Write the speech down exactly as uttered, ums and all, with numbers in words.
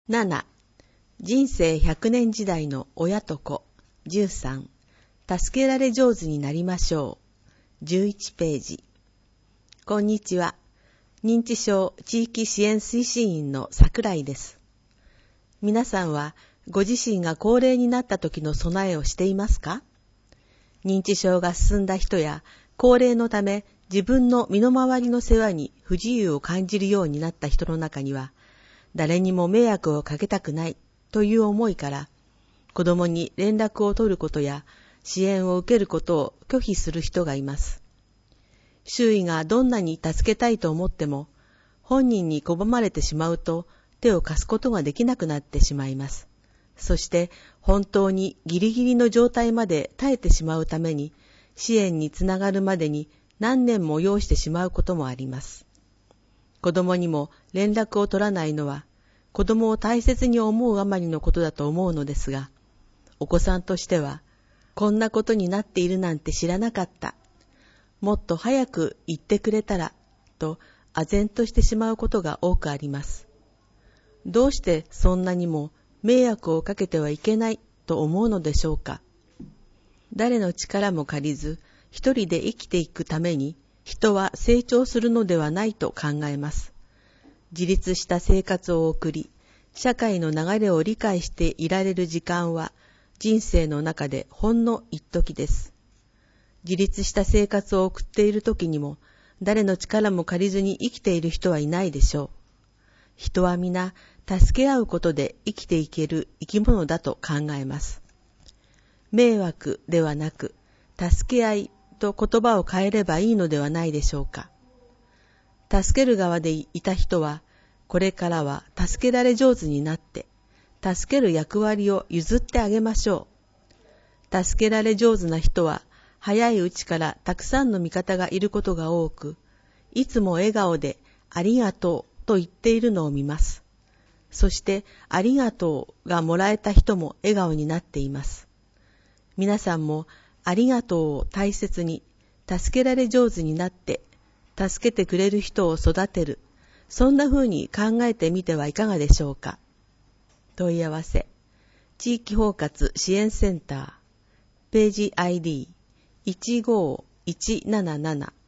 なな、人生ひゃくねん時代の親と子。じゅうさん、助けられ上手になりましょう。じゅういちページ。こんにちは。認知症地域支援推進員の桜井です。皆さんはご自身が高齢になった時の備えをしていますか？認知症が進んだ人や高齢のため自分の身の回りの世話に不自由を感じるようになった人の中には、誰にも迷惑をかけたくないという思いから、子供に連絡を取ることや支援を受けることを拒否する人がいます。周囲がどんなに助けたいと思っても、本人に拒まれてしまうと手を貸すことができなくなってしまいます。そして本当にギリギリの状態まで耐えてしまうために、支援につながるまでに何年も要してしまうこともあります。子供にも連絡を取らないのは、子供を大切に思うあまりのことだと思うのですが、お子さんとしては、こんなことになっているなんて知らなかった。もっと早く言ってくれたら、と唖然としてしまうことが多くあります。どうしてそんなにも迷惑をかけてはいけないと思うのでしょうか。誰の力も借りず、一人で生きていくために、人は成長するのではないと考えます。自立した生活を送り、社会の流れを理解していられる時間は、人生の中でほんの一時です。自立した生活を送っている時にも、誰の力も借りずに生きている人はいないでしょう。人は皆、助け合うことで生きていける生き物だと考えます。迷惑ではなく、助け合いと言葉を変えればいいのではないでしょうか。助ける側でいた人は、これからは助けられ上手になって、助ける役割を譲ってあげましょう。助けられ上手な人は、早いうちからたくさんの味方がいることが多く、いつも笑顔でありがとうと言っているのを見ます。そしてありがとうがもらえた人も笑顔になっています。皆さんもありがとうを大切に、助けられ上手になって、助けてくれる人を育てる、そんな風に考えてみてはいかがでしょうか。問い合わせ、地域包括支援センター、ページ アイディーいちごいちなななな